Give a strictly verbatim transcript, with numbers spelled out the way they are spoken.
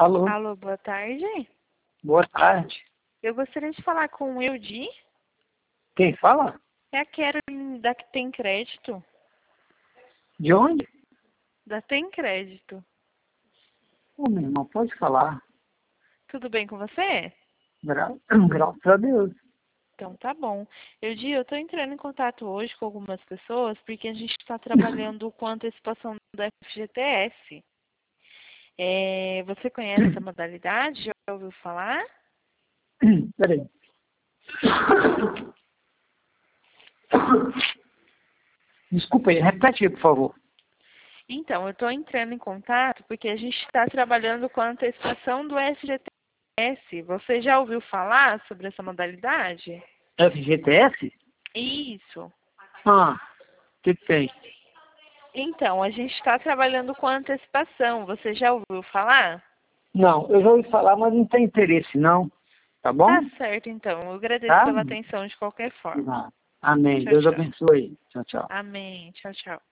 Alô, Alô, boa tarde. boa tarde. Eu gostaria de falar com o Eudi. Quem fala? É a Carolyn da que tem crédito. De onde? Da Tem Crédito. Ô, meu irmão, pode falar. Tudo bem com você? Gra Graças a Deus. Então tá bom. Eudi, eu estou entrando em contato hoje com algumas pessoas porque a gente está trabalhando com a antecipação do F G T S. É, você conhece essa modalidade? Já ouviu falar? Peraí. Desculpa aí, repete aí, por favor. Então, eu estou entrando em contato porque a gente está trabalhando com a antecipação do F G T S. Você já ouviu falar sobre essa modalidade? F G T S? Isso. Ah, o que que tem? Então, a gente está trabalhando com antecipação. Você já ouviu falar? Não, eu já ouvi falar, mas não tem interesse, não. Tá bom? Tá certo, então. Eu agradeço Tá? pela atenção de qualquer forma. Amém. Tchau, Deus tchau. abençoe. Tchau, tchau. Amém. Tchau, tchau.